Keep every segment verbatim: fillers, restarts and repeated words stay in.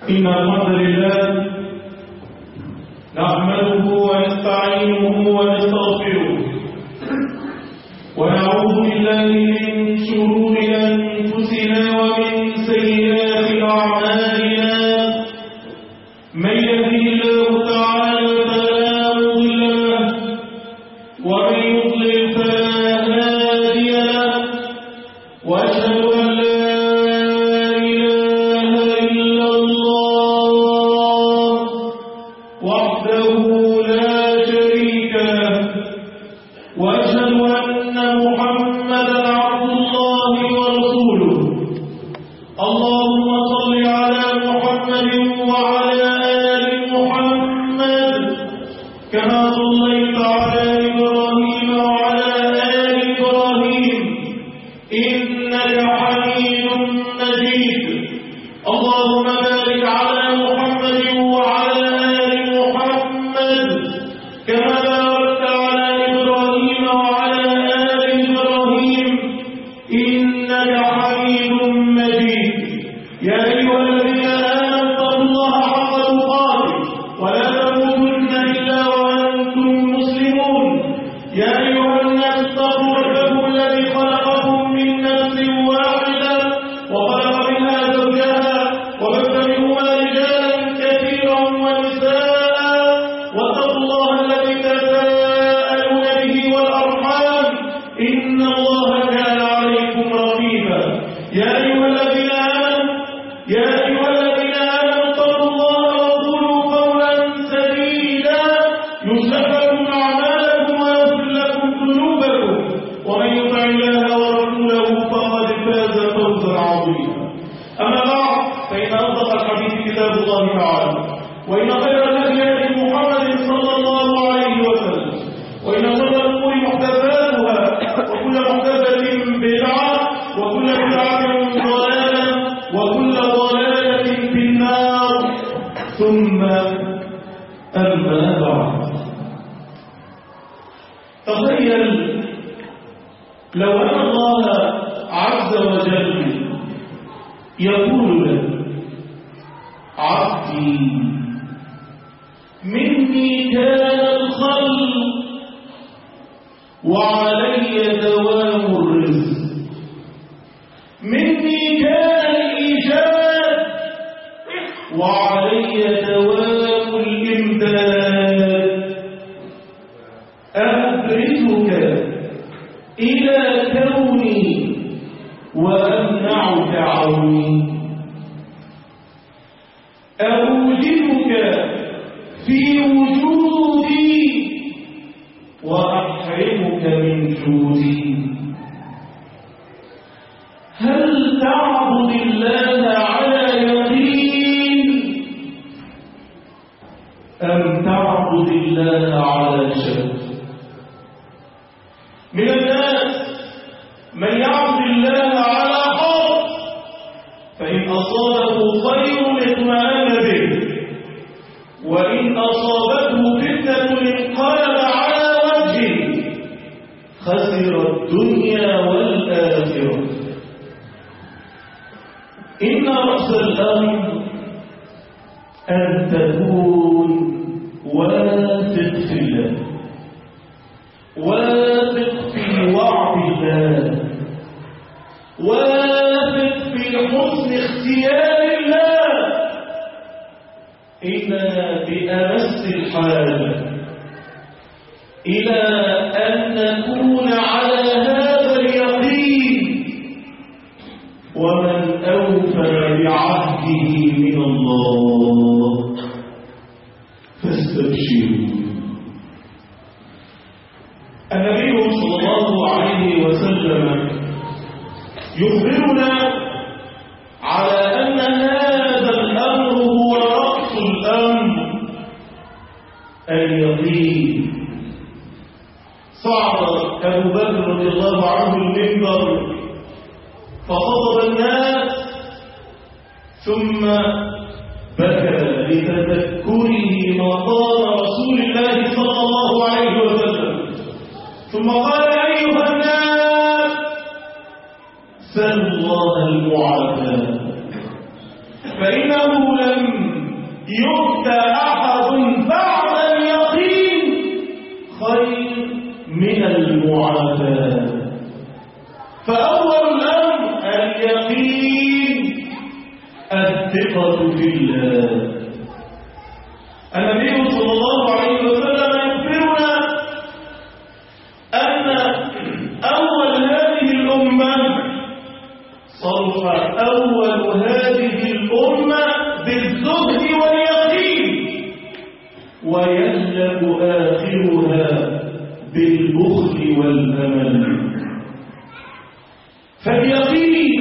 إن الحمد لله نحمده ونستعينه ونستغفره ونعوذ بالله من شرور أنفسنا ومن سيئات أعمالنا من يهده الله تعالى فلا مضل له ومن يضلل فلا هادي له وأشهد أن سلوا الله المعافاة فإنه لم يؤتى أحد بعد اليقين خير من المعافاة. فأول الأمر اليقين، الثقة في الله. النبي صلى الله عليه وسلم يخبرنا أن أول هذه الأمة صرف أول هذه الأمة بالزهد واليقين، ويهلك آخرها بالبخل والأمل. فاليقين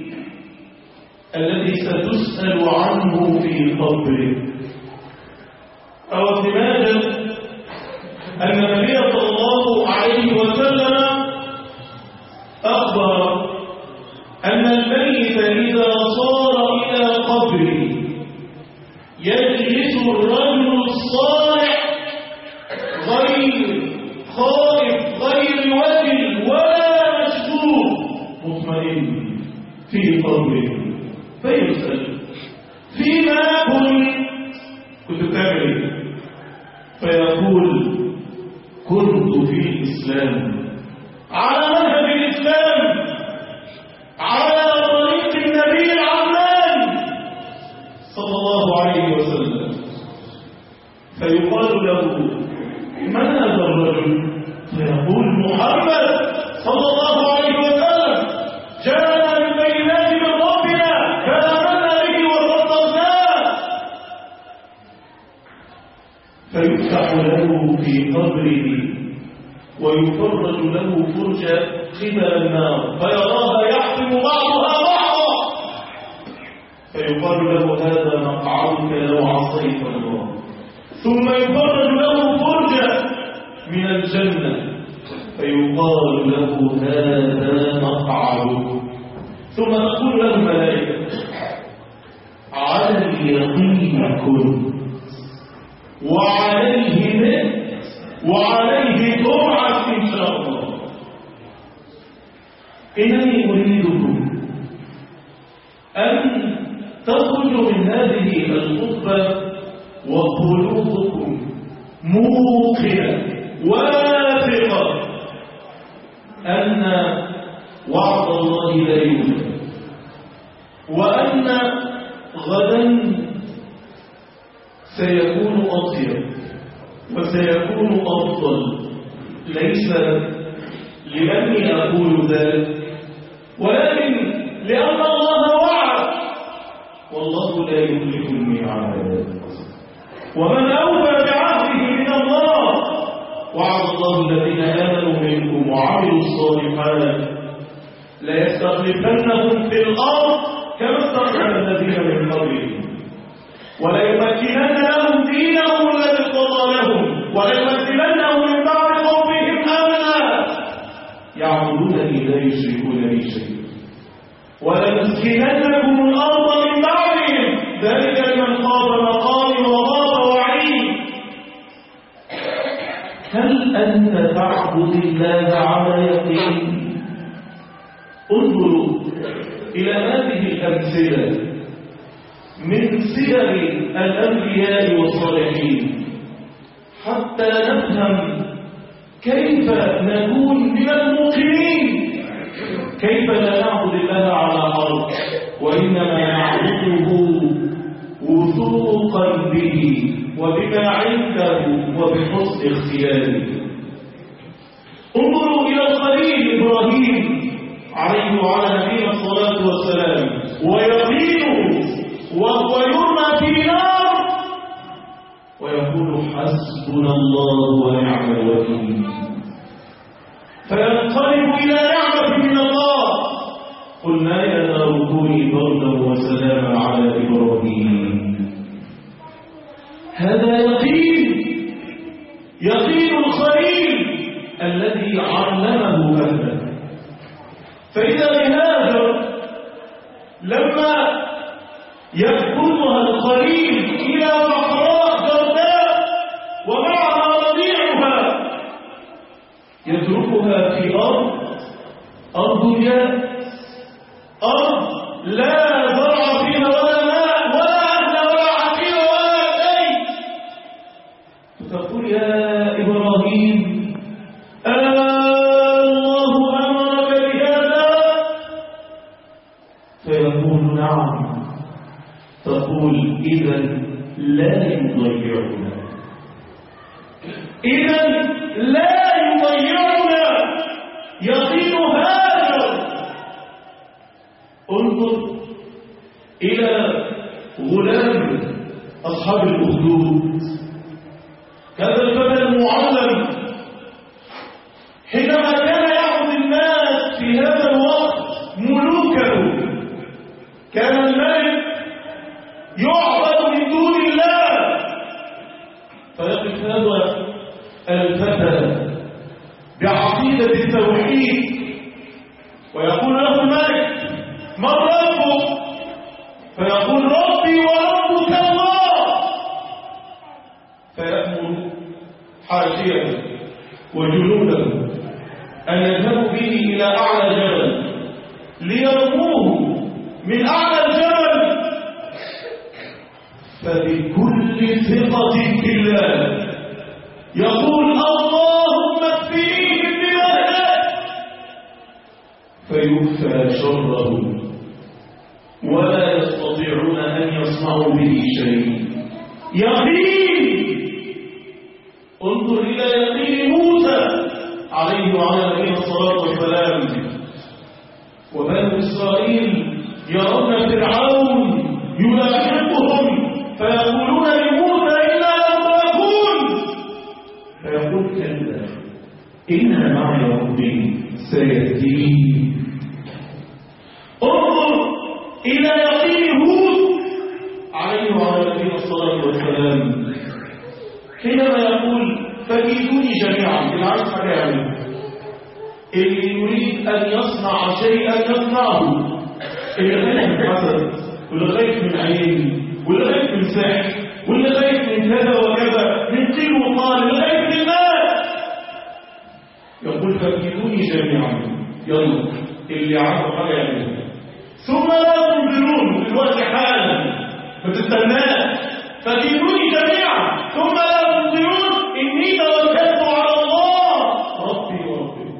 الذي ستسأل عنه في قبرك. أو لماذا أن النبي صلى الله عليه وسلم أخبر أن الميت إذا صار إلى قبره يجلس الرجل الصالح غير خائف غير وجل ولا مشكوك مطمئن في قبره، فيسأل فيما كنت كنت تعمل، فيقول كنت في الإسلام على منهج الإسلام على طريق النبي العدنان صلى الله عليه وسلم. فيقال له من هذا الرجل؟ فيقول محمد صلى الله عليه وسلم جاءنا بالبينات من ربنا فآمنا به وصدقناه. فيفتح له في قبره ويفرج له فرجة قبل النار فيراها يحطم بعضها بعضا، فيقال له هذا مقعدك لو عصيت الله. ثم يفرج له فرجة من الجنة فيقال له هذا مقعدك. ثم تقول له الملائكة على اليقين كنت وعليه مت وعليه تبعث إن شاء الله. إنني أريدكم أن تخرجوا من هذه الخطبة وقلوبكم موقنة واثقة أن وعد الله لا يوجد، وأن غدا سيكون أطيب وسيكون أفضل، ليس لأني أقول ذلك ولكن لأن الله وعد والله لا يخلف الميعاد. ومن أوفى بعهده من الله وعد الله الذين آمنوا منكم وعملوا الصالحات ليستخلفنهم في الأرض كما استخلف الذين من قبلهم وليمكنن لهم دينهم الذي ارتضى لهم وليمكننهم من بعد خوفهم امنا يعبدونني لا يشركون بي شيئا ولنسكننكم الارض من بعدهم ذلك لمن خاف مقامي وخاف وعيد. هل انت تعبد الله على يقين؟ انظروا الى هذه الامثله من سير الأنبياء والصالحين حتى نفهم كيف نكون من الموقنين، كيف لا نعبد الله على حرف وإنما نعبده وثوقا به وبما عنده وبحسن اختياره. انظروا إلى الخليل إبراهيم عليه وعلى نبينا الصلاة والسلام ويقينه وهو يرمى في نار ويقول حسبنا الله ونعم الوكيل، فينقلب إلى نعمة من الله. قلنا يا نار كوني بردا وسلاما على إبراهيم. هذا يقين، يقين الخليل الذي علمه أهله. فإذا بهذا لما يأخذها الخليل إلى صحراء جرداء ومعها رضيعها يتركها في أرض أرض جاف، أرض لا زرع فيها ولا ماء ولا أهل ولا عقيل ولا إبراهيم الله أمرك بهذا؟ فيقول نعم. تقول إذا لا يضيعنا، إذا لا يضيعنا يقين هذا. انظر إلى غلام أصحاب الأخدود، هذا الفتى المعلم حينما كان يعبد الناس في هذا الوقت ملوكه، كان الملك يعبد من دون الله، فيقف هذا الفتى بعقيدة التوحيد ويقول له الملك من ربك؟ فيقول ربي وربك الله. فيأمر حاشيته وجنوده أن يذهبوا به إلى أعلى جبل ليرموه من أعلى الجبل، فبكل ثقة بالله يقول اللهم اكفنيهم بمهلك، فيكفى شره ولا يستطيعون أن يصنعوا به شيء. يقين. انظر إلى يقين موسى عليه وعلى نبينا الصلاة والسلام. وبنو إسرائيل يرون فرعون يلاحقهم فيقولون لموسى إنا لمدركون، فيقول كلا إن معي ربي سيهدين. انظر إلى يقين هود عليه وعلى نبينا الصلاة والسلام حينما يقول فكيدوني جميعا. بالعكس حاجة يعني اللي يريد أن يصنع شيئا يصنعه، اللي خايف من حسد واللي خايف من عين واللي خايف من سحر واللي خايف من كذا وكذا من قيل وقال واللي خايف من الناس، يقول فكيدوني جميعا. يلا اللي عنده حاجة يعملها، ثم لا تنظرون في الوقت حالا ما تستناش. فكيدوني جميعا ثم لا تنظرون إني توكلت على الله ربي وربكم.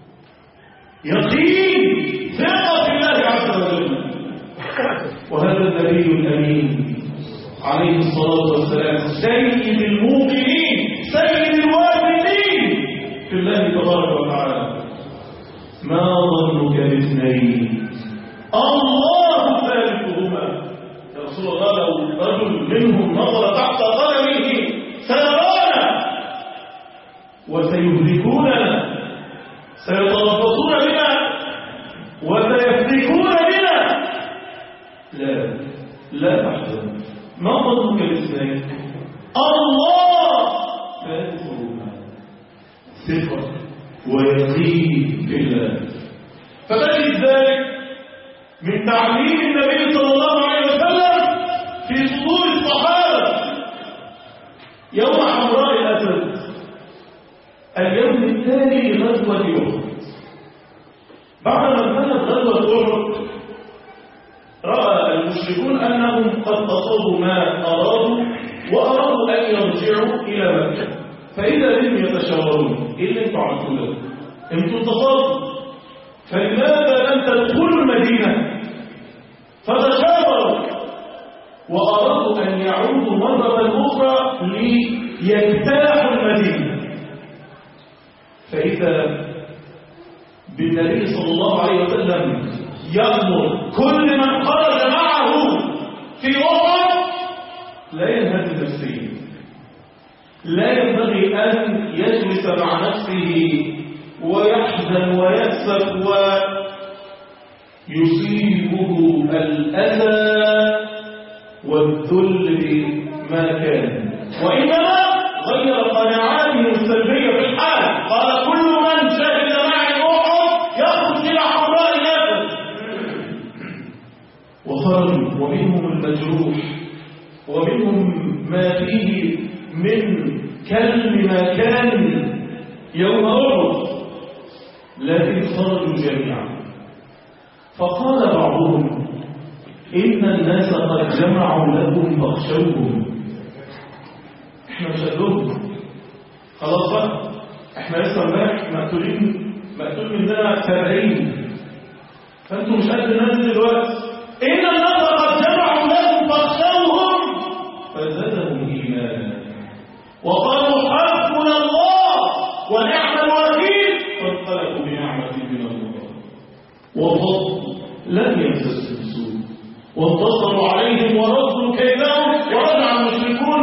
يقين ثقة في الله عز وجل. وهذا النبي الأمين عليه الصلاة والسلام سيد الموقنين سيد الواثقين في الله تبارك وتعالى. ما ظنك باثنين الله ثالثهما. يا رسول الله لو رجل منهم نظر تحت قدمه سيرانا وسيهلكوننا، سيتربصون بنا وسيفتكون بنا. لا لا تحزن. ما ظنك باثنين الله ثالثهما. ثقة ويقين في الله. فتجد ذلك من تعليم النبي صلى الله عليه وسلم في صدور الصحابة. يوم حمراء الأسد اليوم الثاني لغزوة أحد، بعد ما انتهت غزوة أحد رأى المشركون أنهم قد أصابوا ما أرادوا وأرادوا أن يرجعوا إلى مكة، فإذا بهم يتشاورون إيه اللي انتوا عملتوا له؟ انتوا انتصرتوا، فلماذا لم تدخلوا المدينة؟ فتشاوروا وأرادوا أن يعودوا مرة أخرى ليجتاحوا المدينة. فإذا بالنبي صلى الله عليه وسلم يأمر كل من خرج معه في أحد لا ينهزم نفسيا، لا ينبغي أن يجلس مع نفسه ويحزن ويأسف ويصيبه الأذى والذل بما كان، وإنما غير قناعاته السلبية في الحال. قال كل من شهد معي أحد يخرج إلى حمراء الأسد. وخرجوا ومنهم المجروح ومنهم ما فيه من كلم ما كان يوم أحد، لكن خرجوا جميعا. فقال بعضهم إن الناس قد جمعوا لكم فاخشوهم. احنا مش قدهم خلاص بقى، احنا لسه امبارح مقتولين مقتول مننا سبعين، فانتم مش قد الناس دلوقتي. ان الناس قد جمعوا لكم فاخشوهم فزادهم ايمانا وقالوا حسبنا الله ونعم الوكيل فانقلبوا بنعمه من الله وفضل لم يمسسهم سوء وانتصروا عليهم وردوا كيدهم ورجع المشركون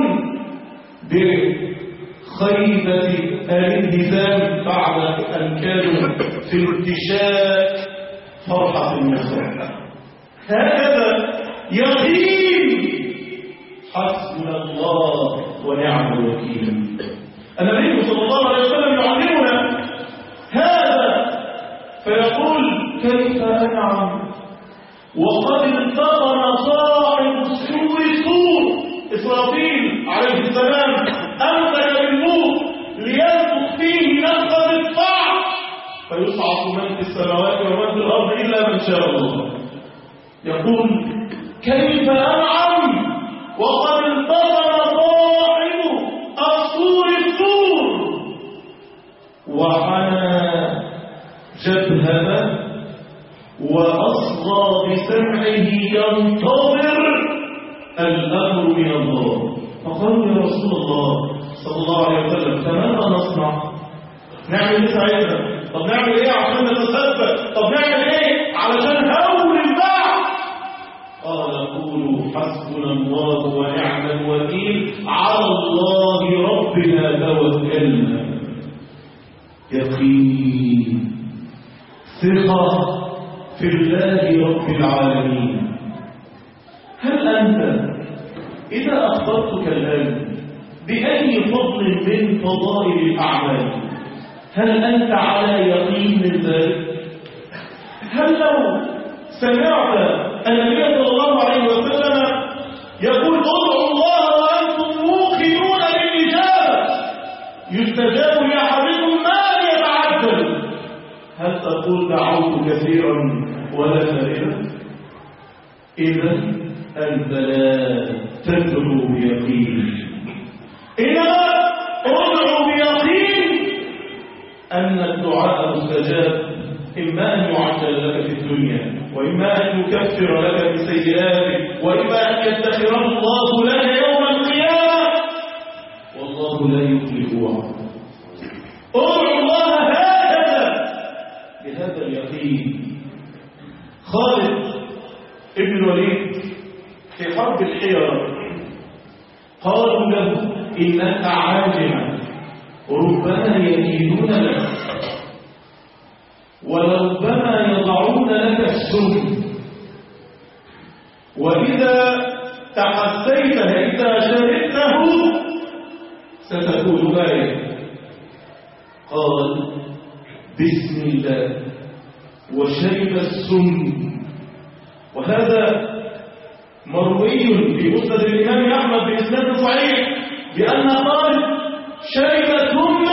بخيبة الانهزام بعد أن كانوا في ارتشاء فرحة النصر. هكذا يقين حسبنا الله ونعم الوكيل. النبي صلى الله عليه وسلم يعلمنا هذا فيقول كيف أنعم وقد التقم صاحب السور سور إسرافيل عليه السلام أمسك بالنور لينفخ فيه نفخة الصعق فيصعق من في السماوات ومن في الأرض إلا من شاء الله. يقول كيف أنعم وقد التقم صاحب السور السور وحنى جبهته وأصغى بسمعه ينتظر الأمر من الله. فقالوا يا رسول الله صلى الله عليه وسلم فماذا نصنع؟ نعمل ايه ساعتها؟ طب نعمل ايه عشان نتثبت؟ طب نعمل ايه علشان هول البعث؟ قال قولوا حسبنا الله ونعم الوكيل على الله ربنا توكلنا. يقين ثقة في الله رب العالمين. هل أنت إذا أخبرتك الآن بأي فضل من فضائل الأعمال هل أنت على يقين من ذلك؟ هل لو سمعت النبي صلى الله عليه وسلم يقول ادعوا الله وأنتم موقنون بالإجابة يستجاب لأحدكم ما يتعجل هل تقول دعوت كثيرا ولا سائلا؟ إذا أنت لا تدعو بيقين، إنما ادعو بيقين أن الدعاء مستجاب، إما أن يعجل لك في الدنيا وإما أن يكفر لك بسيئاتك وإما أن يدخره الله لك يوم القيامة والله لا يخلف وعده. ادعو الله هكذا بهذا اليقين. خالد ابن الوليد في حرب الحيرة قالوا له إنك عاجم ربما يكيدون لك ولربما يضعون لك السم وإذا تحسيته إذا شربته ستكون باية. قال بسم الله وشرب السم. وهذا مروي في مسند الإمام أحمد بإسناد صحيح بأن خالد شرب السم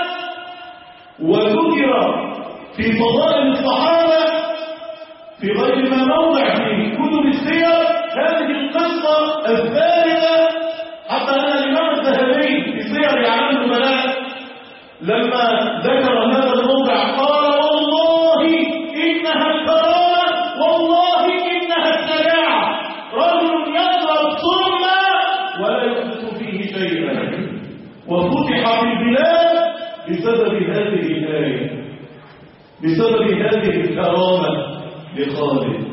وذكر في فضائل الصحابة في غير ما موضع في كتب السير هذه القصة الثالثة حتى أن الإمام الذهبي في سير أعلام النبلاء لما ذكر هذا الموضع قال والله إنها الكرامة والله إنها الشجاعة. رجل يشرب سما ولا يحدث فيه شيئا وفتح في البلاد بسبب هذه الآية بسبب هذه الكرامة لخالد.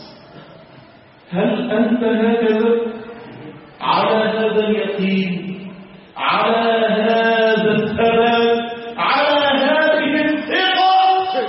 هل أنت هكذا على هذا اليقين على هذا الثبات على هذه الثقة؟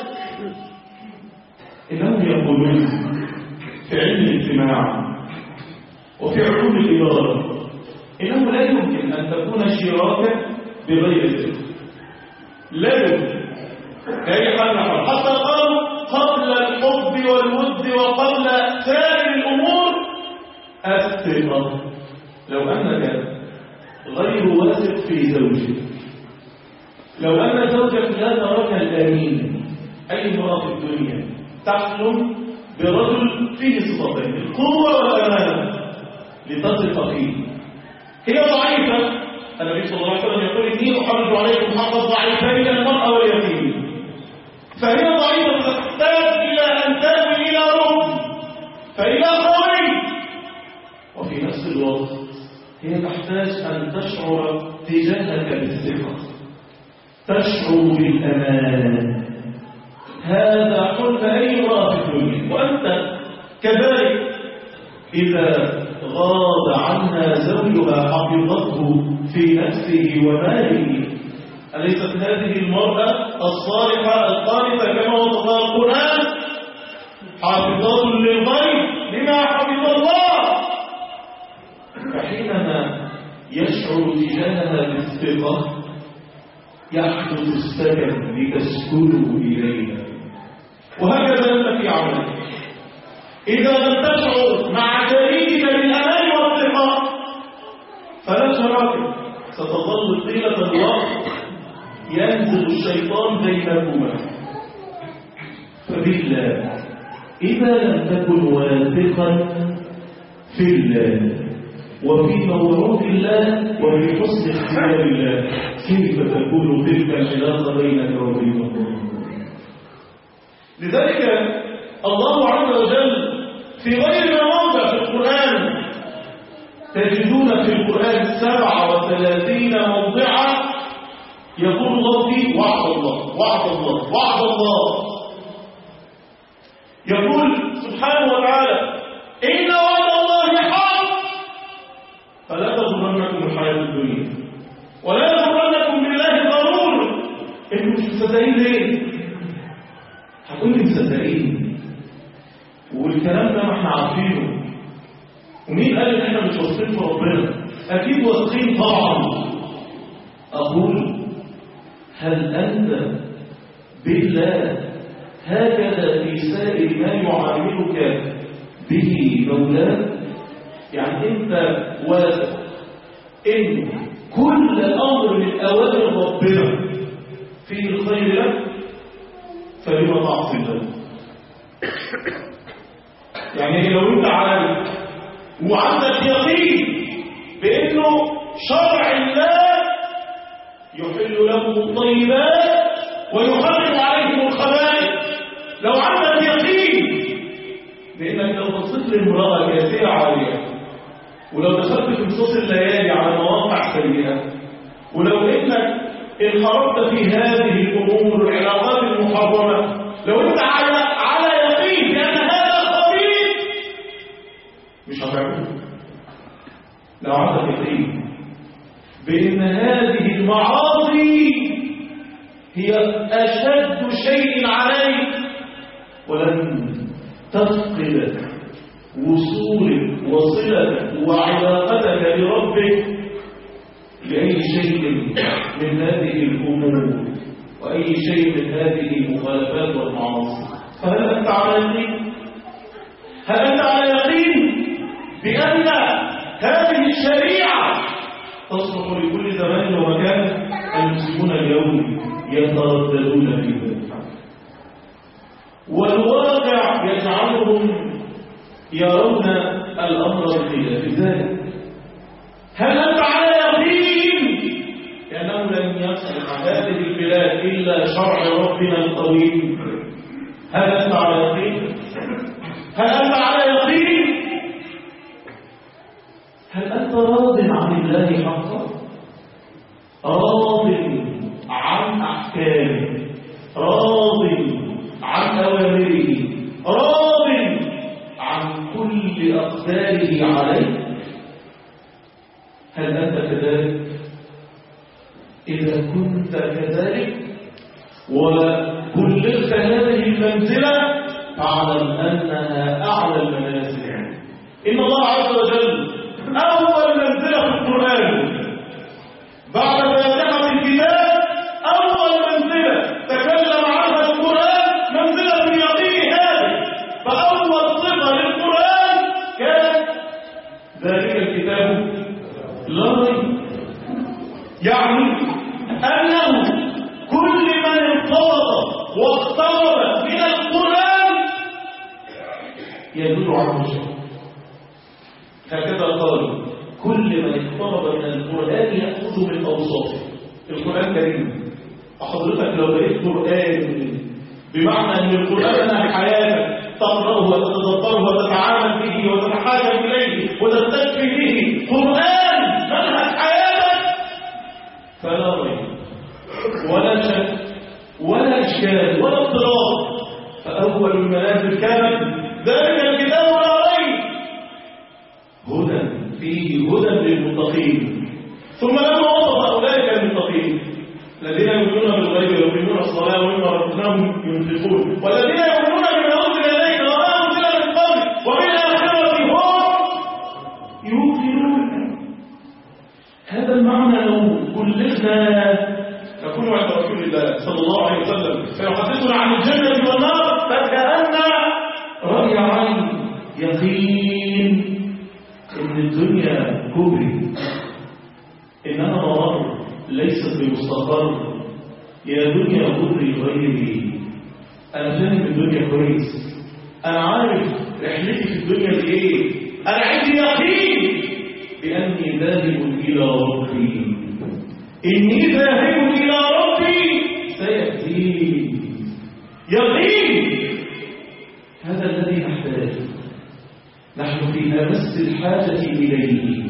إنهم يقولون في علم الاجتماع وفي علوم الإدارة إنه لا يمكن أن تكون شراكة بغير ثقة. لا يمكن. كيف نفعل؟ حتى قالوا قبل الحب والود وقبل سائر الأمور الثقة. لو أنك غير واثق في زوجك، لو أن زوجك لا تراك الأمين، أي امرأة في الدنيا تحلم برجل فيه صفتين القوة والأمانة لتثق فيه. هي ضعيفة النبي صلى الله عليه وسلم يقول إني أحرج عليكم حق الضعيفين المرأة واليتيم، فهي ضعيفة تحتاج إلى أن تأوي إلى ركن فإلى قوي، وفي نفس الوقت هي تحتاج أن تشعر تجاهك بالثقة، تشعر بالأمان. هذا حلم أي امرأة في الدنيا. وأنت كذلك إذا غاب عنها زوجها حفظته في نفسه وماله. أليست هذه المرأة الصالحة القانتة كما وصفها القرآن حافظات للغيب بما حفظ الله؟ فحينما يشعر تجاهها بالثقة يحدث السكن لتسكنوا إليها. وهكذا أنت في عملك، إذا لم تشعر مع شريكك بالأمان والثقة فلا شراكة، ستظل طيلة الوقت ينزل الشيطان بينكما. فبالله إذا لم تكن واثقا في الله وفي موعود الله وفي حسن اختيار الله، كيف تكون تلك العلاقة بينك وبين الله؟ لذلك الله عز وجل في غير موضع في القرآن تجدون في القرآن سبعة وثلاثين موضعا يقول الله فيه وعد الله وعد الله وعد الله. يقول سبحانه وتعالى إن وعد الله حق فلا تغرنكم الحياة الدنيا ولا يغرنكم بالله غرور. انتوا مش مصدقين ليه؟ هتقول لي مصدقين والكلام ده ما احنا عارفينه، ومين قال ان احنا مش واثقين في ربنا؟ اكيد واثقين طبعا. اقول هل انت بالله هكذا في سائر ما يعاملك به مولاك؟ يعني انت واثق ان كل امر من اوامر ربنا فيه الخير لك، فلما تعصي الله؟ يعني لو انت عارف وعندك يقين بانه شرع الله يحل لهم الطيبات ويحرم عليهم الخبائث، لو عندك يقين بانك لو بصيت لامراه كاسيه عاليه، ولو دخلت في نصوص الليالي على مواقع سيئه، ولو انك انخرطت في هذه الامور والعلاقات المحرمه، لو انت على على يقين بان هذا خبيث مش هتعمله. لو عندك يقين بان هذه المعاصي هي اشد شيء عليك ولن تفقد وصولك وصلتك وعلاقتك بربك لأي شيء من هذه الأمور وأي شيء من هذه المخالفات والمعاصي، فهل أنت على يقين؟ هل أنت على يقين بأن هذه الشريعة تصلح لكل زمان ومكان؟ المسلمون اليوم يترددون في ذلك، والواقع يجعلهم يرون الأمر بخلاف ذلك. هل أنت على يقين لأنه لن يصلح هذه البلاد إلا شرع ربنا القويم؟ هل أنت على يقين؟ هل أنت على يقين؟ هل أنت راض عن الله حقا؟ راض عن أحكامه، راض عن أوامره، راض عن كل أقداره عليه؟ هل أنت كذلك؟ إذا كنت كذلك وبلغت هذه المنزلة فاعلم أنها أعلى المنازل. إن الله عز وجل أول منزلة في القرآن بعد فاتحة الكتاب، أول منزلة تكلم عنها القرآن منزلة اليقين هذه، فأول صفة للقرآن كانت ذلك الكتاب لا ريب. يعني أنه كل من ارتبط واقترب من القرآن يدل على الشر. هكذا قالوا كل ما اقترب من القرآن يأخذ من أوصافه. القرآن كريم، حضرتك لو بقيت قرآن بمعنى أن القرآن أنها حياتك، تقرأه وتتدبره وتتعامل به وتتحاكم إليه وتستشفي به، قرآن منهج حياتك، فلا ريب ولا شك ولا إشكال ولا اضطراب. فأول المنازل كانت ذلك الكتاب لا ريب، هدى فيه هدى للمتقين. ثم لما وصف أولئك المتقين الذين يؤمنون بالغيب ويقيمون الصلاة ومما رزقناهم ينفقون والذين يؤمنون بما أنزل إليك وما أنزل من قبلك وبالآخرة هم يوقنون. هذا المعنى لو كلنا نكون عند رسول الله صلى الله عليه وسلم فيحدثنا عن الجنة والنار فكأن رأي عين يقين إن الدنيا كبري، إنها مرار ليست بمستقر. يا دنيا كبري غيري، أنا فاهم الدنيا كويس، أنا عارف رحلتي في الدنيا دي إيه، أنا عندي يقين بأني ذاهب إلى ربي، إني ذاهب إلى ربي سيأتيني. يقين هذا الذي نحتاجه، نحن في أمس الحاجة إليه،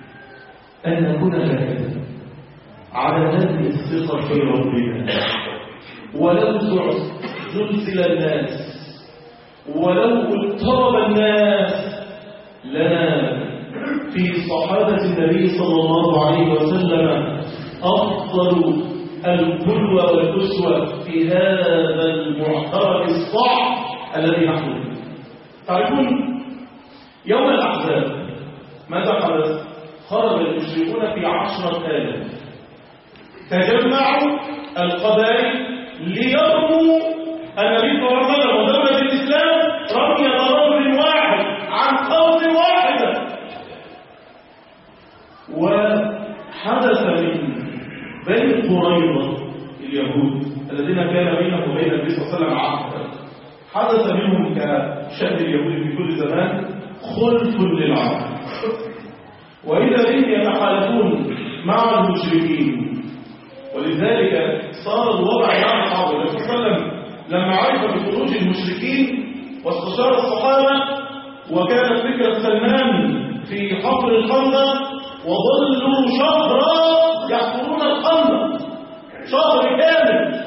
أن نكون هكذا على هذه الثقة في ربنا. ولو زلزل الناس ولو اضطرب الناس لنا في صحابة النبي صلى الله عليه وسلم أفضل القدوة والأسوة في هذا المعترك الصعب الذي نحن فيه. تعرفون يوم الأحزاب ماذا حدث؟ خرج المشركون في عشرة آلاف، تجمعوا القبائل ليرموا النبي صلى الله عليه وسلم ودولة الإسلام رمية رجل واحد عن أرض واحدة. وحدث من بني قريظة اليهود الذين كان بينهم وبين النبي صلى الله عليه وسلم عهد، حدث منهم كشأن اليهود في كل زمان خلف للعهد، وإذا بهم يتحالفون مع المشركين. ولذلك صار الوضع مع الصحابة. النبي صلى الله عليه وسلم لما عرف بخروج المشركين واستشار الصحابة، وكانت فكرة سلمان في حفر الخندق، وظلوا شهرا يحفرون الخندق شهر كامل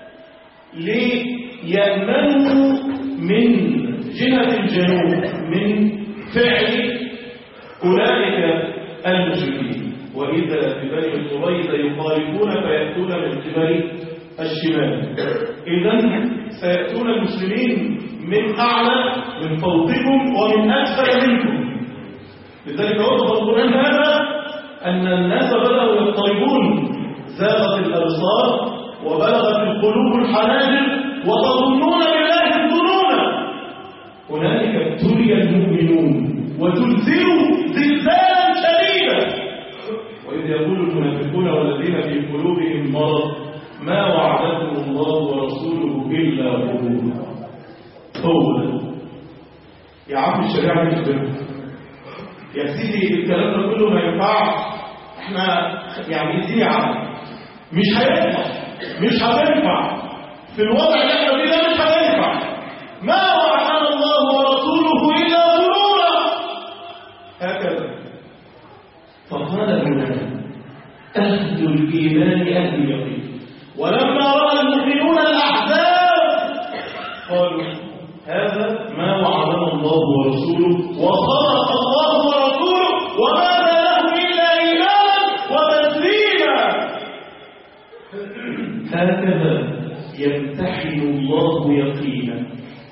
ليأمنوا من جهة الجنوب من فعل أولئك المشركين. وإذا ببني قريظة يخالفون فيأتون من قبل الشمال، إذن سيأتون المسلمين من أعلى من فوقكم ومن أسفل منكم. لذلك وصف القرآن هذا أن الناس بدأوا يضطربون، زاغت الأبصار وبلغت القلوب الحناجر وتظنون بالله الظنون. هنالك ابتلي المؤمنون وزلزلوا زلزالا شديدا. وإذ يقول المنافقون والذين في قلوبهم مرض ما وعدكم الله ورسوله إلا غرورا. هو يا عم الشريعة مش بنت يا سيدي، الكلام ده كله ما ينفعش، احنا يعني دي عم مش هينفع، مش هتنفع في الوضع اللي احنا فيه ده، مش هينفع. ما وعدنا الله ورسوله إلا غرورا. هكذا فقال هنا أهل الإيمان أهل اليقين. ولما رأى المؤمنون الأحزاب قالوا هذا ما وعدنا الله ورسوله وصدق الله ورسوله وما له إلا إيمانا وتسليما. هكذا يمتحن الله يقينا،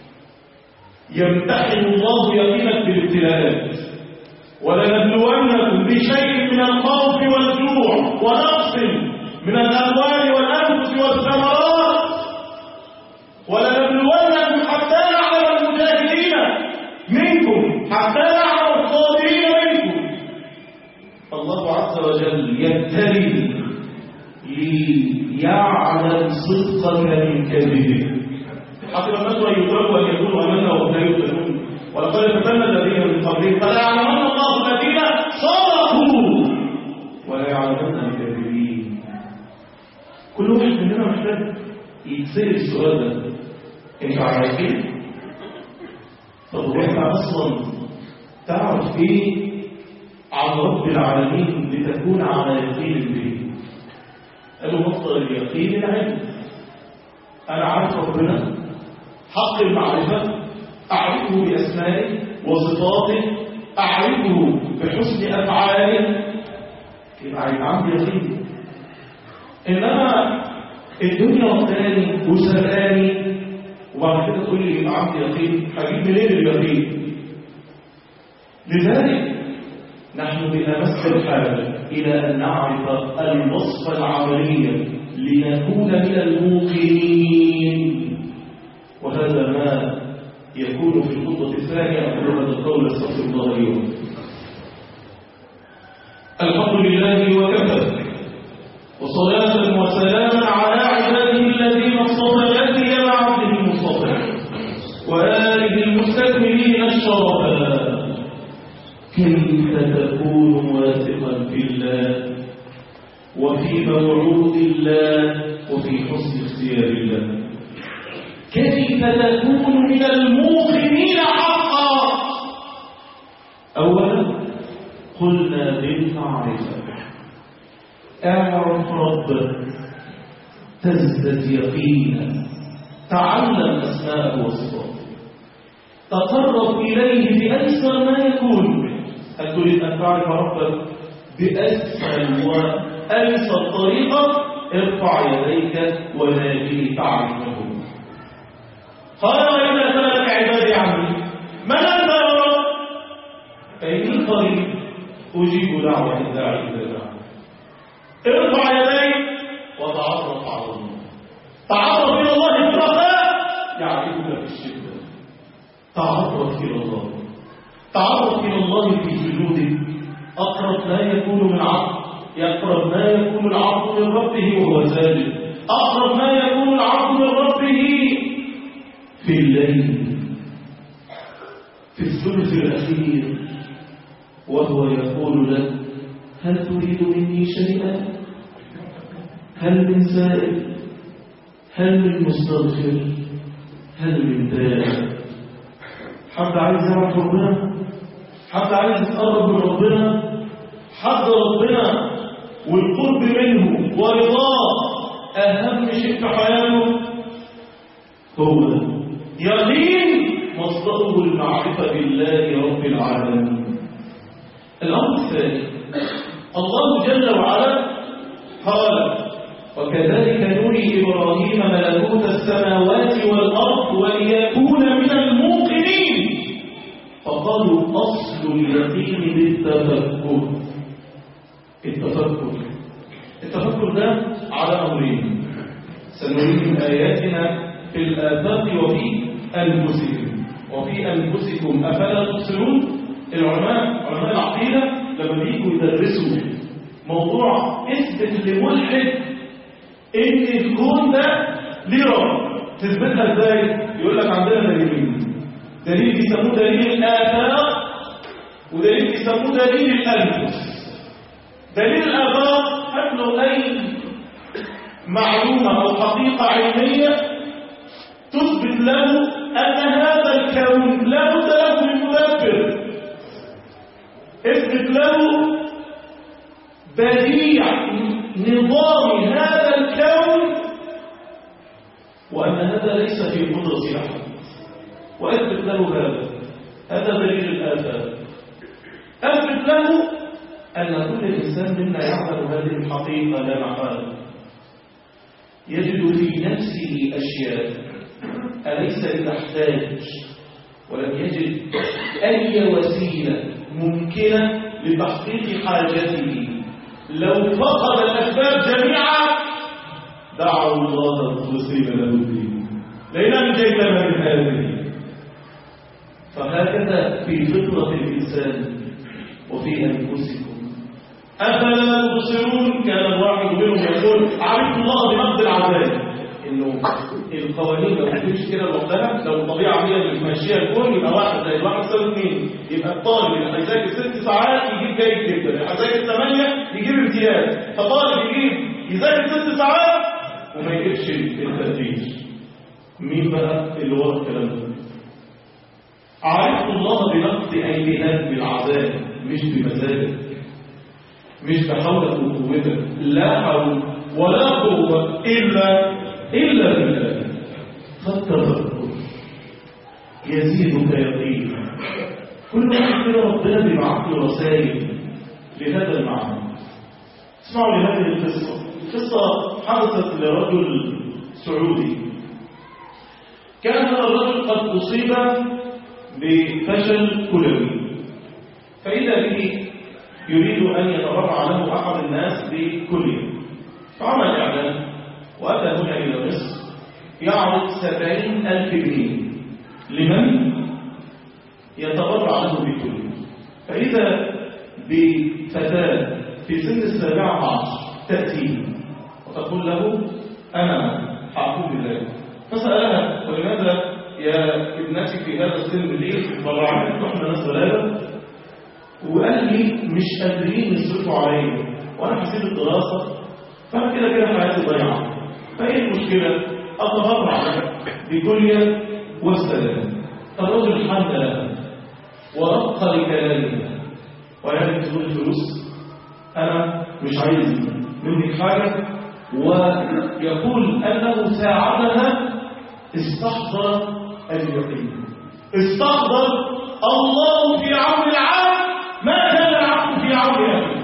يمتحن الله يقينا بالابتلاءات. ولنبلونكم بشيء من الخوف والجوع ونقص من الأموال والأنفس والثمرات ولنبلونكم حتى نعلم المجاهدين منكم حتى نعلم الصابرين منكم. الله عز وجل يبتلي ليعلم صدقك من كذبك. حسب الناس ان يتركوا ان يكونوا امنا وهم لا يفتنون ولقد فتنا الذين من قبلهم فلا يعلمن الله الذين صدقوا محتاج يتسأل السؤال ده. انت عارف ايه؟ طب وانت اصلا تعرف ايه عن رب العالمين لتكون على يقين به؟ قالوا مصدر اليقين العلم. انا عارف ربنا حق المعرفه، اعرفه باسمائه وصفاته، اعرفه بحسن افعاله، يبقى هيبقى عندي يقين. انما الدنيا واخداني وسرقاني وبعد كده تقول لي يبقى عندي يقين، هجيب منين اليقين؟ لذلك نحن بأمس الحاجة إلى أن نعرف الوصف العملي لنكون من الموقنين، وهذا ما يكون في الخطوة الثانية. أقول هذا القول استغفر الله لي ولكم. الحمد لله وكفى، وصلاة وسلاما على عباده الذين اصطفى لا سيما عبده المصطفى وآله المستكملين الشرفاء. كيف تكون واثقا في الله وفي موعود الله وفي حسن اختيار الله؟ كيف تكون من الموقنين حقا؟ أولا قلنا بالمعرفة، اعرف ربك تزدد يقينا، تعلم أسماءه وصفاته، تقرب إليه بأيسر ما يكون. هل تريد أن تعرف ربك بأسهل وأيسر طريقة؟ ارفع يديك وناديه تعرفه. قال وإذا سألك عبادي عني من أنت يا رب؟ فإني قريب أجيب دعوة الداعي إذا دعا. ارفع يديك وتعرف على الله. تعرف إلى الله في الرخاء يعرفك في الشدة. تعرف إلى الله، تعرف إلى الله في سجوده. أقرب ما يكون من عبد، يقرب ما يكون العبد من ربه وهو ساجد. أقرب ما يكون العبد من ربه في الليل في الثلث الأخير وهو يقول لك هل تريد مني شيئا؟ هل من سائل؟ هل من مستغفر؟ هل من داع؟ حد عايز يعرف ربنا؟ حد عايز يتقرب من ربنا؟ حد ربنا والقرب منه ورضاه أهم شيء في حياته هو ده. يقين مصدره المعرفة بالله رب العالمين. الأمر الثاني، الله جل وعلا قال وكذلك نري إبراهيم ملكوت السماوات والأرض وليكون من الموقنين. فقالوا أصل اليقين بالتفكر. التفكر التفكر ده على أمرين سنريهم آياتنا في الآفاق وفي أنفسكم وفي أنفسكم أفلا تبصرون. العلماء علماء العقيدة لما بييجوا يدرسوا موضوع اثبت لملحد ان الكون ده ليه رب، تثبتها ازاي؟ يقول لك عندنا دليلين، دليل بيسموه دليل الآفاق ودليل بيسموه دليل الأنفس. دليل الآفاق هات له أي معلومة أو حقيقة علمية تثبت له أن هذا الكون لا بد له من مدبر. اثبت له بديع نظام هذا الكون وأن هذا ليس في قدرة أحد، وأثبت له هذا هذا دليل الآفاق. أثبت له أن كل إنسان منا يعمل هذه الحقيقة لا محالة، يجد في نفسه أشياء أليس إذا احتاج ولم يجد أي وسيلة ممكنة لتحقيق حاجته، لو فقد الأسباب جميعا دعوا الله مخلصين له الدين لئن أنجيتنا من هذه. فهكذا في فطرة الإنسان وفي أنفسكم أفلا تبصرون. كان الواحد منهم يقول عرفت الله بنقد العذاب، إنه القوانين لو بتمشي كده لوحدها، لو الطبيعة هي اللي ماشية الكون يبقى واحد زائد واحد يساوي اثنين، يبقى الطالب اللي هيذاكر ست ساعات يجيب جيد جدا، اللي هيذاكر ثمانية يجيب امتياز. فطالب يجيب يذاكر ست ساعات وما يجيبش التدريج. مين بقى اللي ورا الكلام ده؟ عرفت الله بنقد أيدينا بالعذاب، مش بمزاجك، مش بحولك وقوتك، لا حول ولا قوة إلا إلا بالله. فالتذكر يزيدك يقينا. كل واحد كده ربنا بيبعت له رسائل لهذا المعنى. اسمعوا لهذه القصة. القصة حدثت لرجل سعودي. كان هذا الرجل قد أصيب بفشل كلوي، فإذا به يريد أن يتبرع له أحد الناس بكلية، فعمل إعلان وأتى هنا إلى مصر يعرض سبعين ألف جنيه لمن يتبرع له بكلية. فإذا بفتاة في سن السابعة عشر تأتيه وتقول له أنا حأقوم بذلك. فسألها ولماذا يا ابنتي في هذا السن ليه تبرعت؟ احنا ناس غلابة، وقال لي مش قادرين يصرفوا عليا وانا حسيت الدراسة، فانا كده كده حياتي ضيعة، فايه المشكلة؟ اتبرع بكلية والسلام. الرجل حمد لها ورق لكلامها ويعني تقول الفلوس انا مش عايز منك حاجة، ويقول انه ساعدها استحضر اليقين، استحضر الله في عون العبد ما كان العبد في عون أخيه.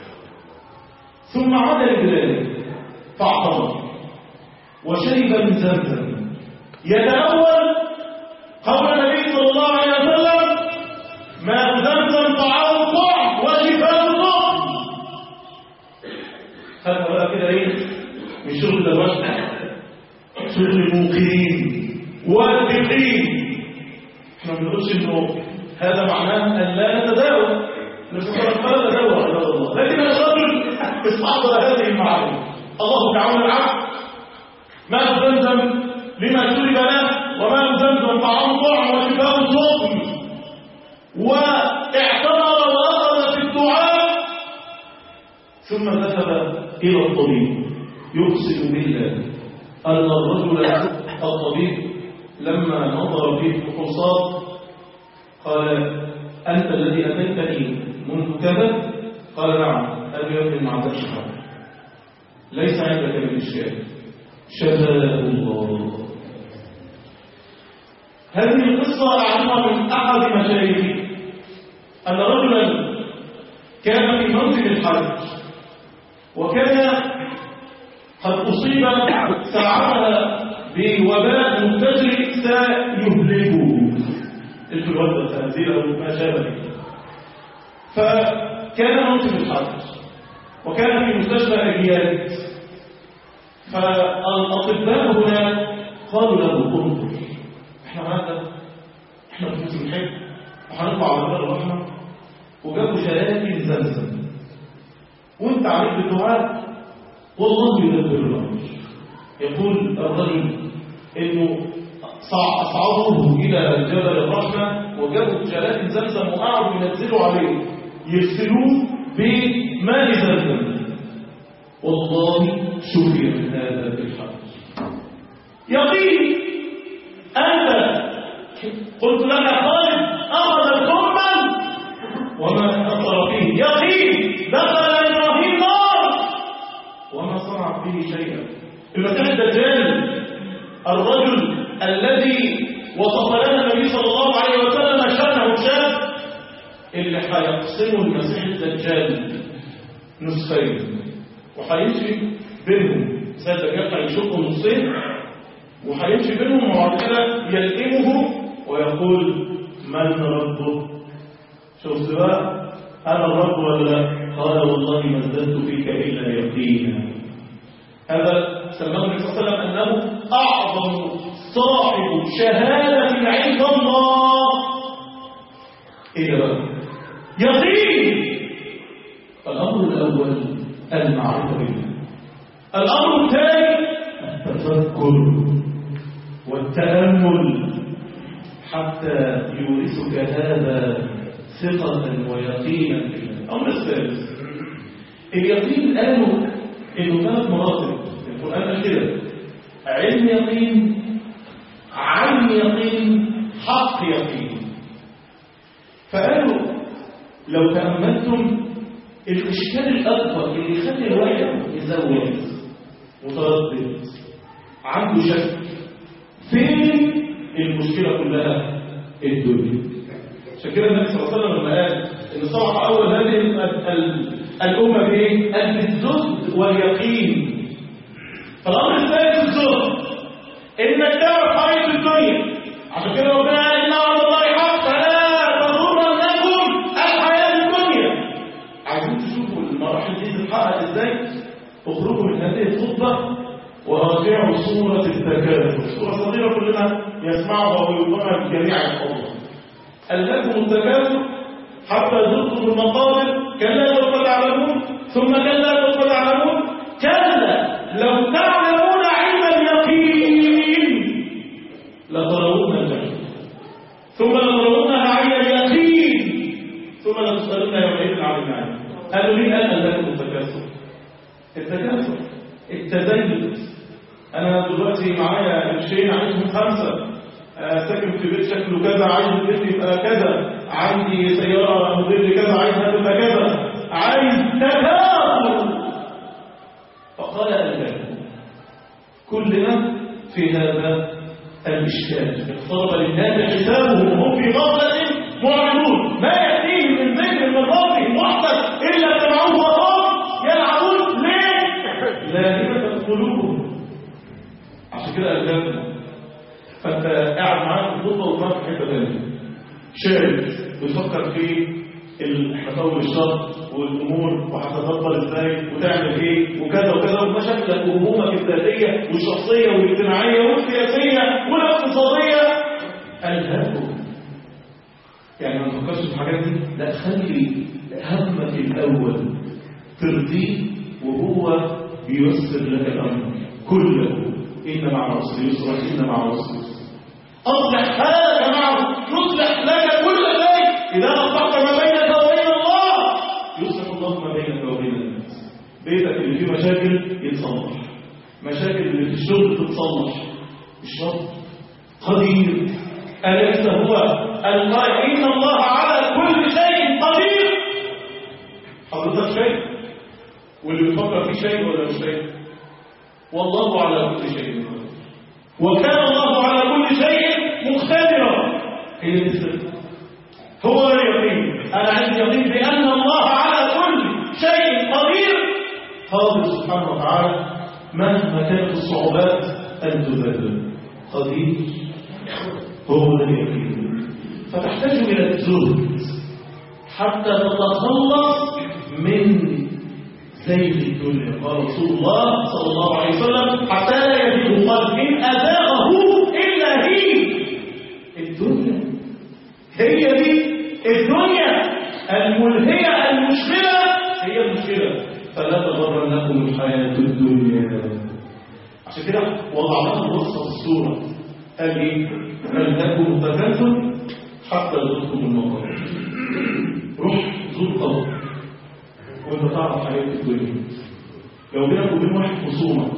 ثم عاد لبلاده فاعتبر وشرب من زمزم يتأول قول النبي صلى الله عليه وسلم ما زمزم طعام طعم وشفاء طعم. خدنا بقى كده ايه من شغل الوجه، شغل الموقنين والدقين. احنا ما بنقولش انه هذا معناه ان لا نتداوى، نستطيع فلا نتداوى عباد الله، لكن الرجل استحضر هذه المعاني. الله تعالى العبد ما زمزم لما شرب له، وما زمزم طعام طعم وشفاء سقم، واعتبر واخذ في الدعاء، ثم ذهب الى الطبيب يقسم بالله ان الرجل الطبيب لما نظر فيه الفحوصات قال أنت الذي أتيتني منذ كذا؟ قال نعم. قال يا ابني ما عندكش حاجة، ليس عندك من إشكال، شفاه الله. هذه القصة أعلمها من أحد مشايخي أن رجلا كان في موسم الحج وكان قد أصيب ساعتها بوباء منتشر سيهلكه، الفلوات والخنازير أو ما شابه. فكان موسم الحج وكان في مستشفى أجيال، فالأطباء هنا قالوا له انظر، احنا ماذا؟ احنا في موسم الحج وهنطلع على باب الرحمة، وجابوا شلاتين زمزم وانت عليك بالدعاء والله يدبر الأمر. يقول الرجل انه صعدوه الى جبل الرحمه وجابوا جلال زمزم وقعدوا ينزلوا عليه يغسلوه بماء زمزم، والله شفي من هذا الحج. يقين انت قلت لك خالد اخذ الكمل وما اثر فيه، يقين دخل ابراهيم نار وما صنع فيه شيئا. المسيح الدجال الرجل الذي وصف لنا النبي صلى الله عليه وسلم شانه شاب اللي هيقسموا المسيح الدجال نصفين وهيمشي بينهم، سيد الدجال هيشقوا نصين وهيمشي بينهم وبعد كده يلئمه ويقول من ربه؟ شوف بقى انا الرب ولا؟ قال والله ما ازددت فيك الا يقينا. هذا سماه النبي صلى الله عليه وسلم انه اعظم صاحب شهاده عند الله. ايه بقى؟ يقين. الامر الاول المعرفه بالله، الامر الثاني التفكر والتامل حتى يورثك هذا ثقه ويقينا بالله. الامر الثالث اليقين. قالوا انه ثلاث مراتب، القرآن قال كده: علم يقين، عين يقين، حق يقين. فقالوا لو تأملتم الإشكال الأكبر اللي يخلي الواحد يزود متردد عنده شك، فين المشكلة كلها؟ الدنيا. عشان كده النبي صلى الله عليه وسلم لما قال إن صلح أول هذه الأمة بإيه؟ قال بالزهد واليقين. فالأمر الثاني الزهد، إنك تعرف حقيقة الدنيا. عشان كده ربنا قال: إن وعد الله حق فلا تغرنكم الحياة الدنيا. عايزين تشوفوا المراحل دي تتحقق إزاي؟ اخرجوا من هذه الخطبة وراجعوا سورة التكاثر، سورة صغيرة كلنا يسمعها ويقرأها جميع الحضور. ألهاكم التكاثر حتى زرتم المقابر، كلا سوف تعلمون ثم كلا سوف تعلمون كلا لو تعلمون علم اليقين لترون الجنة ثم لترونها عين اليقين ثم لتسألون يومئذ عن النعيم. قالوا لي قال ألهاكم التكاثر؟ التكاثر التزيد. أنا دلوقتي معايا قرشين عايزهم خمسة، ساكن في بيت شكله كذا عايز البيت يبقى كذا، عندي سيارة موديل كذا عايزها تبقى كذا، عايز تكاثر. فقال ألهاكم. كلنا في هذا الإشكال. اقترب للناس حسابهم وهم في غفلة معرضون، ما يأتيهم من ذكر من ربهم محدث إلا سمعوه وهم يلعبون. ليه؟ لاهبة قلوبهم. عشان كده ألهاكم. فأنت قاعد معاك في الخطبة ومعاك في حتة تانية، شايف بتفكر في الحكاوي الشر والأمور وهتتدبر ازاي وتعمل ايه وكذا وكذا، ومشاكلك وهمومك الذاتية والشخصية والاجتماعية والسياسية والاقتصادية. ألهاكم. يعني ما تفكرش في الحاجات دي، لا، خلي همك الأول ترضيه وهو بييسر لك الأمر كله. إن مع العسر يسرا إن مع العسر يسرا. أصلح حالك معه يصلح لك كل شيء. إذا أصلحت ما بينك وبين الله يصلح الله ما بينك وبين الناس. بيتك اللي فيه مشاكل يتصلح، مشاكل اللي في الشغل تتصلح. الشرط قدير. أليس هو القائل إن الله على كل شيء قدير؟ حضرتك شيء واللي بيفكر فيه شيء ولا مش شيء؟ والله على كل شيء قدير، وكان الله على كل شيء مقتدرا. هي السر، هو اليقين. انا عندي يقين بان الله على كل شيء قدير، قادر سبحانه وتعالى مهما كانت الصعوبات ان تذل. قدير هو اليقين. فتحتاج الى الزهد حتى تتخلص من زيد الدنيا. قال رسول الله صلى الله عليه وسلم: حتى لا يزيد قلب إن أذاقه إلا هي. الدنيا هي دي الدنيا الملهية المشكلة، هي المشكلة. فلا تغرنكم الحياة الدنيا. عشان كده وضع لها الوصفة في الصورة، قال إيه؟ ألهاكم التكاثر حتى زرتم المقابر. روح زور قبر وانت تعرف حياة الدنيا. لو بينك وبين واحد خصومة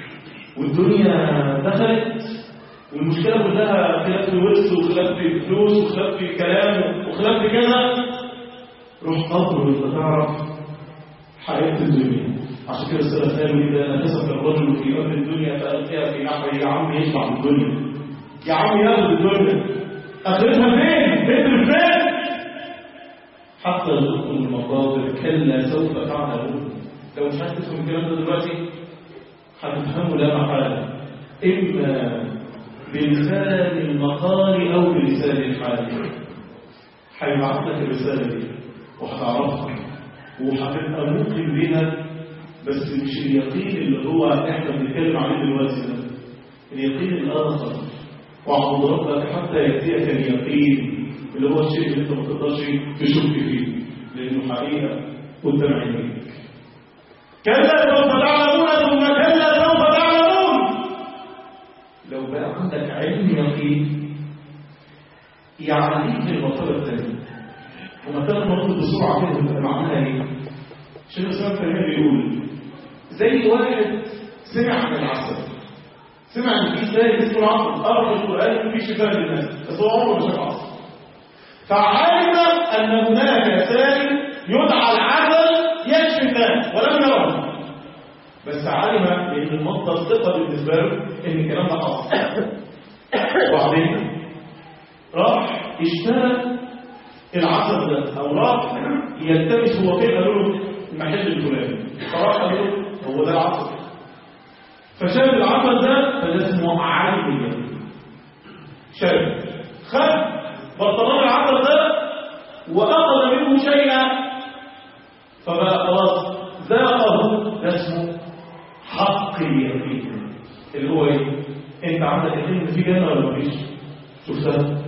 والدنيا دخلت والمشكلة كلها خلاف في الورث وخلاف في الفلوس وخلاف في الكلام وخلاف في كذا، روح قبر وانت تعرف حياة الدنيا. عشان كده السلف قالوا: إذا نفسك الرجل في أمر الدنيا فألقيها في نحره. يا عم يطلع من الدنيا، يا عم ياخد الدنيا، آخرتها فين؟ بيت فين؟ حتى زرتم المقابر كلا سوف تعلمون. لو مش هتفهم الكلام ده دلوقتي هتفهموا لا محالة، إما بلسان المقال أو بلسان الحال. هيبعث لك الرسالة دي وهتعرفها وهتبقى ممكن بيها، بس مش اليقين اللي هو احنا بنتكلم عليه دلوقتي ده، اليقين الآخر. واعبد ربك حتى يأتيك اليقين، اللي هو الشيء اللي انت ما تقدرش تشك فيه لانه حقيقه قدام عينيك. كلا سوف تعلمون ثم كلا سوف تعلمون. لو بقى عندك علم يقين يعليك المرتبه الثانيه. ومرتبه المفروض بسرعه كده تبقى معناها ايه؟ شيخ الاسلام تيميه بيقول: زي واحد سمع عن العسل، سمع ان في سائل اسمه العسل، قرأ في القرآن ان في شفاء للناس، بس هو عمره ما شاف عسل. فعلم ان هناك سائل يدعى العسل يشفي الناس ولم يره، بس علم لان المصدر ثقه بالنسبه له ان الكلام ده حصل. وبعدين راح اشترى العسل ده، او راح يلتمس هو فين، قالوا له المحل الفلاني، فراح قال له هو ده العسل. فشاف العسل ده، فده اسمه علم. شاف خد برطمان العسل ده واخذ منه شيئا، فبقى خلاص ذاقه، ده اسمه حق اليقين. اللي هو ايه؟ انت عندك يقين ان في جنه ولا مفيش؟ شفتها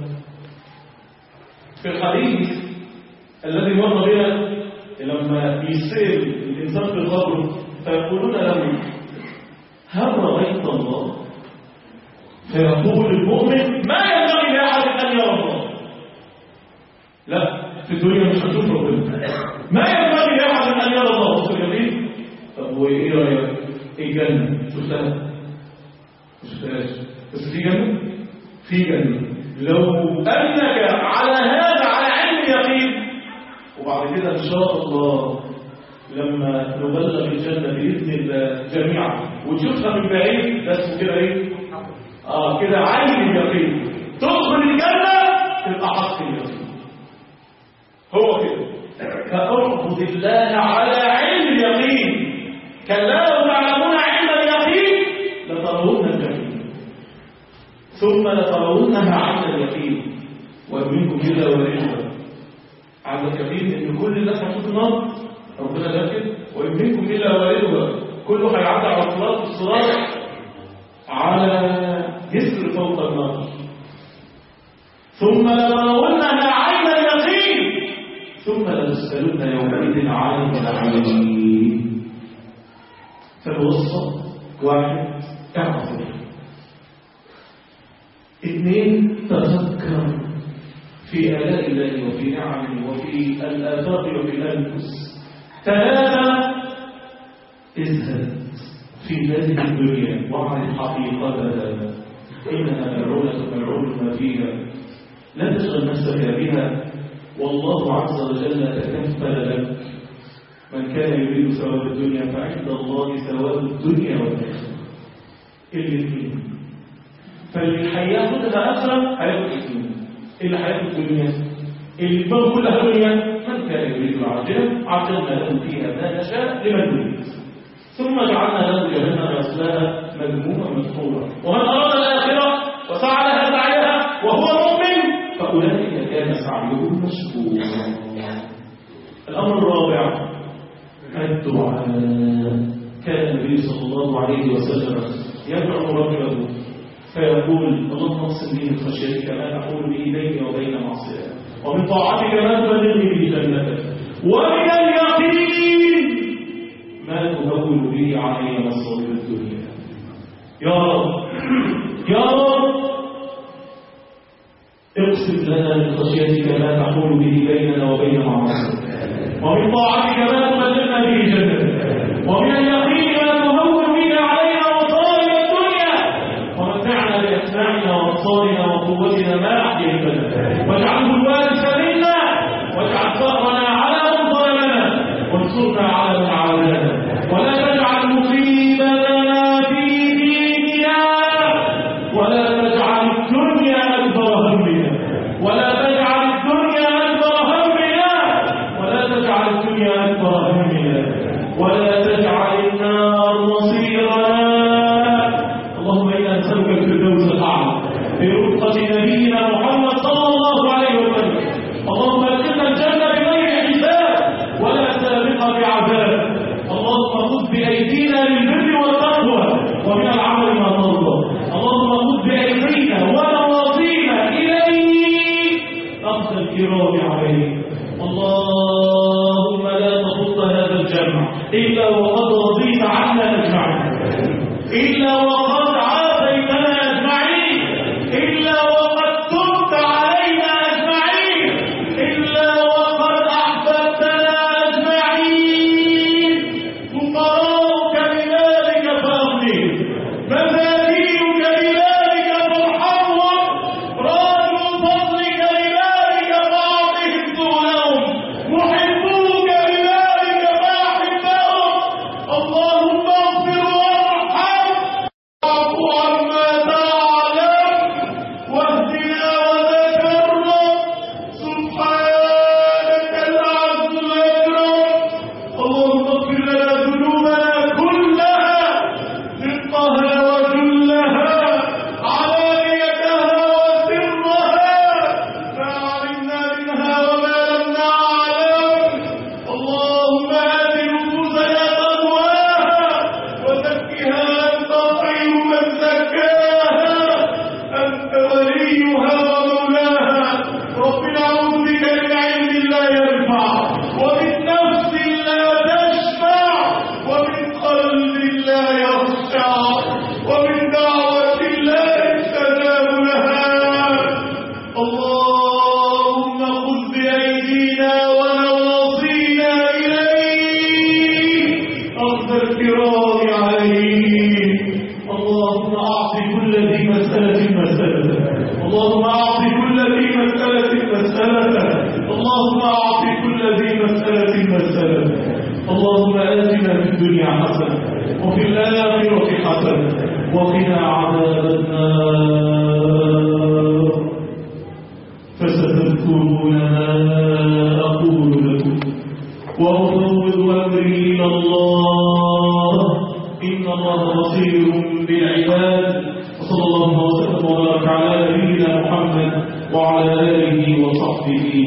في الحديث الذي مر بنا لما يسير الانسان في القبر فيقولون له هل رأيت الله؟ فيقول المؤمن ما ينبغي لاحد ان يرى الله. لا، في الدنيا مش هتشوف ربنا، ما ينبغي لاحد ان يرى الله. بص اليقين. طب وايه رايك؟ الجنه شفتها؟ ما شفتهاش، بس في جنه، في جنه. لو انك على هذا على علم يقين، وبعد كده ان شاء الله لما نبلغ الجنه باذن الله جميعا وتشوفها من بعيد، ده اسمه كده ايه؟ اه كده عين اليقين. تدخل الجنه تبقى حق اليقين. هو كده. فاعبد الله على علم اليقين. كلا لو تعلمون علم اليقين لترون الجحيم ثم لترونها عين اليقين وإن منكم إلا واردها. على اليقين ان كل الناس هتشوف النار، ربنا قال كده، وإن منكم إلا واردها، كله هيعدي على الصراط، الصراط على جسر فوق النار. ثم لترونها عين اليقين ثم لتسألن يومئذ عن النعيم. فالوصفة واحد اعرف، اثنين تفكر في آلاء الله وفي نعمه وفي الآفاق وفي الأنفس. ثلاثة ازهد في هذه الدنيا واعرف حقيقتها، إنها ملعونة ملعون ما فيها، لا تشغل نفسك بها، والله عز وجل تكفل لك. من كان يريد ثواب الدنيا فعند الله ثواب الدنيا والآخرة الاثنين. فاللي هياخدها آخرة هياخد الاثنين، اللي هياخد الدنيا اللي دماغه كلها دنيا. من كان يريد العاجلة عجلنا له فيها ما نشاء لمن نريد ثم جعلنا له جهنم يصلاها مذموما مدحورا. ومن أراد الآخرة وسعى لها سعيها وهو مؤمن فأولئك كان سعيهم مشكورا. الأمر الرابع الدعاء. كان النبي صلى الله عليه وسلم يدعو ربه فيقول اللهم اقسم لي من خشيتك ما تحول به بيني وبين معصيتك، ومن طاعتك ما تبلغني به جنتك، ومن اليقين ما تهون به علي مصائب الدنيا. يا رب يا رب اقسم لنا من خشيتك ما تحول به بيننا وبين معصيتك، ومن طاعتك ما تبلغنا به جنتك، ومن اليقين ما تهون به علينا مصائب الدنيا، ومتعنا بأسماعنا وأبصارنا وقوتنا ما أحييتنا، واجعله الوارث منا، واجعل ثأرنا على من ظلمنا، وانصرنا على من عادانا، ولا تجعل مصيبتنا في ديننا، ولا تجعل الدنيا أكبر همنا، ولا تجعل الدنيا أكبر همنا، ولا تجعل الدنيا أكبر همنا، ولا تجعل النار مصيرنا. اللهم إنا نسألك الفردوس الأعلى برفقة نبينا محمد صلى الله عليه وسلم. اللهم ادخلنا الجنة بغير حساب ولا سابقة بعذاب. اللهم خذ بأيدينا للبر والتقوى ومن العمل ما ترضى. اللهم خذ بأيدينا ونواصينا إليك أخذ الكرام عليك. اللهم لا تخط هذا الجمع إلا وقد رضيت عنا أجمعين، إلا وقد عافيتنا أجمعين، إلا وقد تبت علينا أجمعين، إلا وقد أحببتنا أجمعين. فقراؤك بذلك فأغني، آتنا في الدنيا حسنة وفي الآخرة حسنة وقنا عذاب النار. فستذكرون ما أقول لكم وأفوض أمري إلى الله إن الله بصير بالعباد. وصلى الله وسلم وبارك على نبينا محمد وعلى آله وصحبه